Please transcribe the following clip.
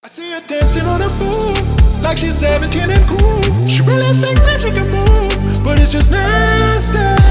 I see her dancing on a move, like she's 17 and cool. She really thinks that she can move, but it's just nasty.